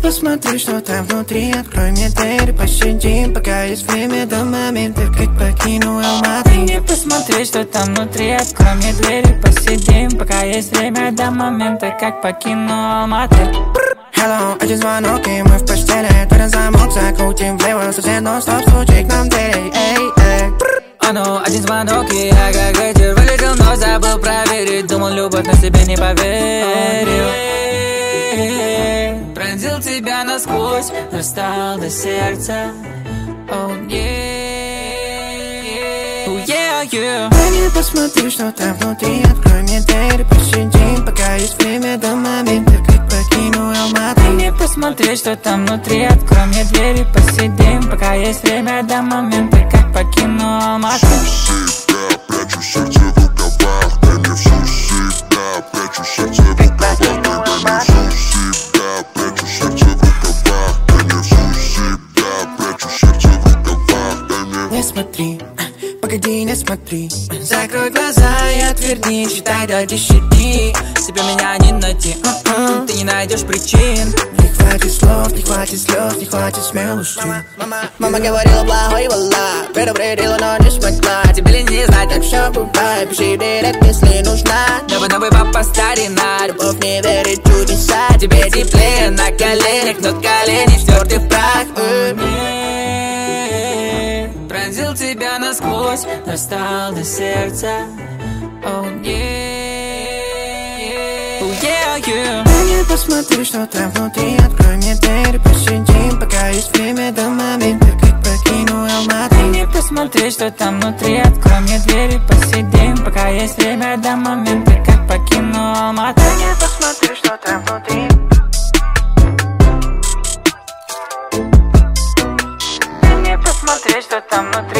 посмотри, что там внутри. Открой мне дверь, посидим, пока есть время до момента, как покину Алматы. Дай мне посмотреть, что там внутри. Открой мне дверь, посидим, пока есть время до момента, как покину Алматы. Hello, один звонок, и мы в постели. Твой замок закрутим влево, сосед, стоп, стучи к нам двери. Эй, эй. Один звонок, и я как ветер вылетел, но забыл проверить. Думал, любовь, на себе не поверил. Пронзил тебя насквозь, достал до сердца. Oh yeah, oh yeah, yeah. Дай мне посмотри, что там внутри. Открой мне дверь, посидим, пока есть время до момента, как покину Алматы. Дай мне посмотреть, что там внутри. Открой мне дверь, посидим, пока есть время до момента, как покину Алматы. Всегда прячу сердце в рукавах, дай мне всю себя. Прячу сердце в рукавах, дай мне всю себя. Прячу сердце в рукавах, дай мне всю себя. Прячу сердце в рукавах, дай мне. Не смотри, погоди, не смотри. Закрой глаза и отверни, считай до 10. Тебе меня не найти, ты не найдешь причин. Не хватит слов, не хватит слез, не хватит смелости. Мама говорила плохой, вала, предупредила, но не смогла. Тебе ли не знать, Так все бывает, пиши директ, если нужна. Новый папа старина. Любовь не верит в чудеса. Тебе теплее на коленях, но колени стерты в прах. Пронзил тебя насквозь, достал до сердца. Oh yeah, oh yeah, yeah. Дай мне посмотри, что там внутри. Открой мне дверь, посидим, пока есть время до момента, как покину Алматы. Дай мне посмотреть, что там внутри. Открой мне дверь, посидим, пока есть время до момента, как покину Алматы. Дай мне посмотри, что там внутри. Дай мне посмотреть, что там внутри.